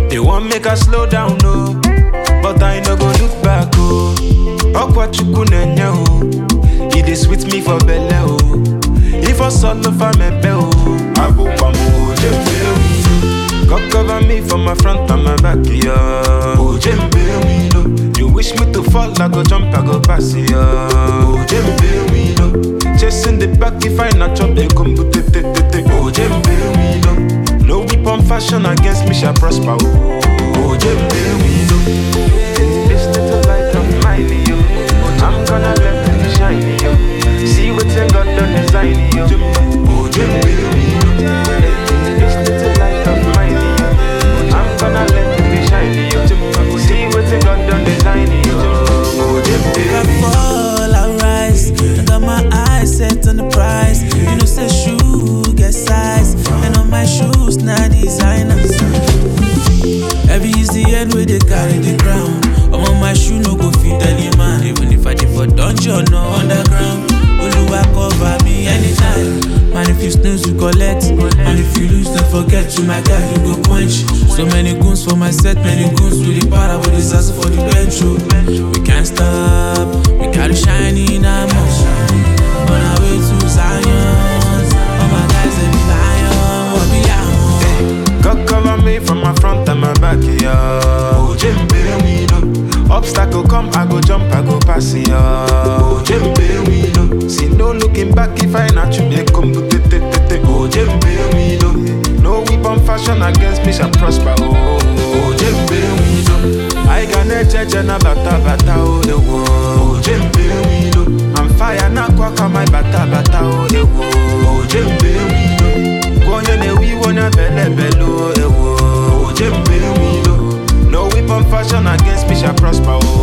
They want make us slow down, no. But I no go look back, oh. Okwa chukunenya, oh. It is sweet me for belle, oh. If I solo for me, oh. Abu pamu, jembe, God cover me from my front and my back, yeah. Oh, jembe, you wish me to fall, I go jump, I go pass, yeah. Oh, jembe, chasing the back if I not chop, they come to te. Oh, jembe, no weapon fashion against me shall prosper, oh, jembe, this little light of mine, yo. I'm gonna let it shine, yo. See what's in God done design, yo. Oh, jembe, this little light of mine, yo. I'm gonna let it shine, yo. See what's in God done design, yo. Oh, jembe, I fall, I rise. I got my eyes set on the prize. You know, say shoe get size, and on my shoes now designers. Heavy is the end where they carry the crown. I'm on my shoe, no go fit any man. Even if I did for dungeon or underground, Oluwa cover me anytime. Man, if you snooze, you collect. And if you lose, don't forget you, my guy, you go quench. So many goons for my set, many goons with the power, with the sass for the bench. We can't stop, we gotta shine in our motion. On our way to Zion, all my guys, they be lion, what be lion. God cover me from my front and my back, yeah. Oh, jembe, obstacle come, I go jump, I go pass, yeah. Oh, jembe, see no looking back if I not you, they come to te. Oh, jembe, no weapon fashion against me shall prosper, oh, jembe, I got a judge and a bata, oh, the world. Oh, jembe, I'm fire, na kwaka my bata, oh, the world. Oh, jembe, we wanna bello, oh, jembe, no weapon fashion against me shall prosper, oh.